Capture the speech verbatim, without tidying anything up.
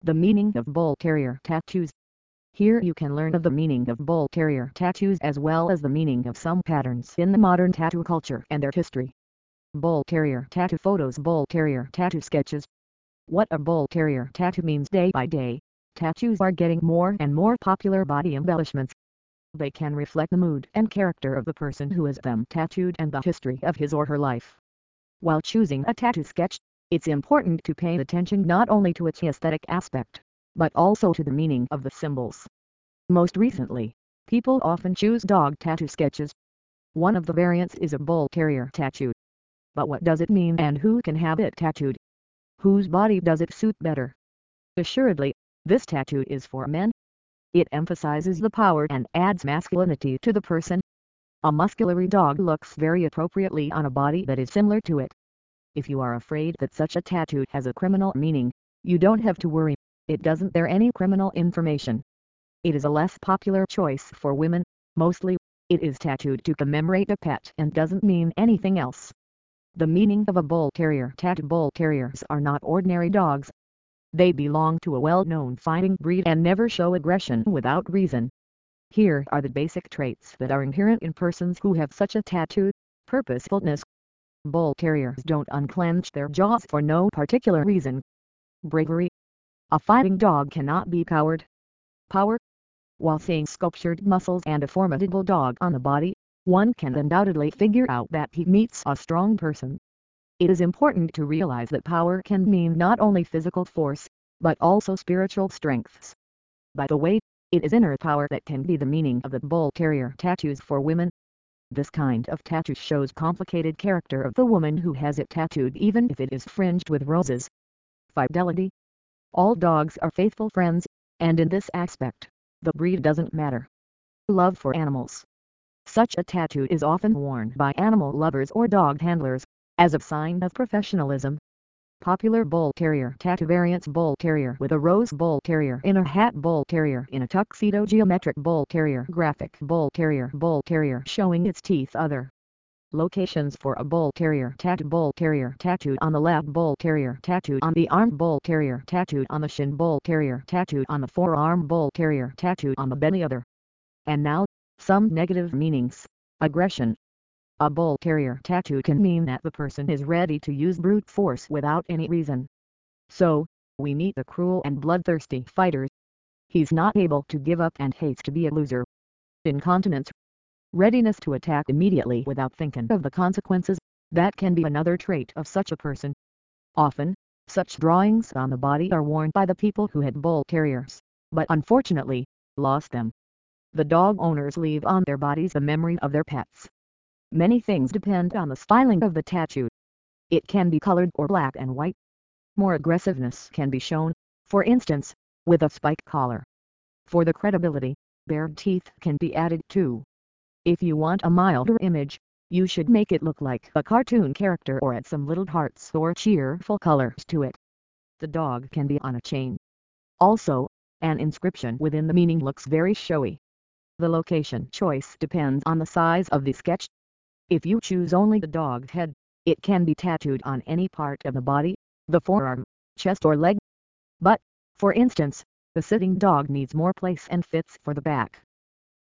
The meaning of Bull Terrier tattoos. Here you can learn of the meaning of Bull Terrier tattoos as well as the meaning of some patterns in the modern tattoo culture and their history. Bull Terrier tattoo photos. Bull Terrier tattoo sketches. What a Bull Terrier tattoo means. Day by day, tattoos are getting more and more popular body embellishments. They can reflect the mood and character of the person who has them tattooed and the history of his or her life. While choosing a tattoo sketch, it's important to pay attention not only to its aesthetic aspect, but also to the meaning of the symbols. Most recently, people often choose dog tattoo sketches. One of the variants is a Bull Terrier tattoo. But what does it mean and who can have it tattooed? Whose body does it suit better? Assuredly, this tattoo is for men. It emphasizes the power and adds masculinity to the person. A muscular dog looks very appropriately on a body that is similar to it. If you are afraid that such a tattoo has a criminal meaning, you don't have to worry, it doesn't bear any criminal information. It is a less popular choice for women, mostly, it is tattooed to commemorate a pet and doesn't mean anything else. The meaning of a Bull Terrier tattoo. Bull Terriers are not ordinary dogs. They belong to a well-known fighting breed and never show aggression without reason. Here are the basic traits that are inherent in persons who have such a tattoo. Purposefulness. Bull Terriers don't unclench their jaws for no particular reason. Bravery. A fighting dog cannot be coward. Power. While seeing sculptured muscles and a formidable dog on the body, one can undoubtedly figure out that he meets a strong person. It is important to realize that power can mean not only physical force, but also spiritual strengths. By the way, it is inner power that can be the meaning of the Bull Terrier tattoos for women. This kind of tattoo shows complicated character of the woman who has it tattooed even if it is fringed with roses. Fidelity. All dogs are faithful friends, and in this aspect, the breed doesn't matter. Love for animals. Such a tattoo is often worn by animal lovers or dog handlers, as a sign of professionalism. Popular Bull Terrier tattoo variants. Bull Terrier with a rose. Bull Terrier in a hat. Bull Terrier in a tuxedo. Geometric Bull Terrier. Graphic Bull Terrier. Bull Terrier showing its teeth. Other locations for a Bull Terrier tattoo. Bull Terrier tattooed on the left. Bull Terrier tattooed on the arm. Bull Terrier tattooed on the shin. Bull Terrier tattooed on the forearm. Bull Terrier tattooed on the belly. Other. And now, some negative meanings. Aggression. A Bull Terrier tattoo can mean that the person is ready to use brute force without any reason. So, we meet the cruel and bloodthirsty fighter. He's not able to give up and hates to be a loser. Incontinence. Readiness to attack immediately without thinking of the consequences, that can be another trait of such a person. Often, such drawings on the body are worn by the people who had Bull Terriers, but unfortunately, lost them. The dog owners leave on their bodies the memory of their pets. Many things depend on the styling of the tattoo. It can be colored or black and white. More aggressiveness can be shown, for instance, with a spike collar. For the credibility, bared teeth can be added too. If you want a milder image, you should make it look like a cartoon character or add some little hearts or cheerful colors to it. The dog can be on a chain. Also, an inscription within the meaning looks very showy. The location choice depends on the size of the sketch. If you choose only the dog head, it can be tattooed on any part of the body, the forearm, chest or leg. But, for instance, the sitting dog needs more place and fits for the back.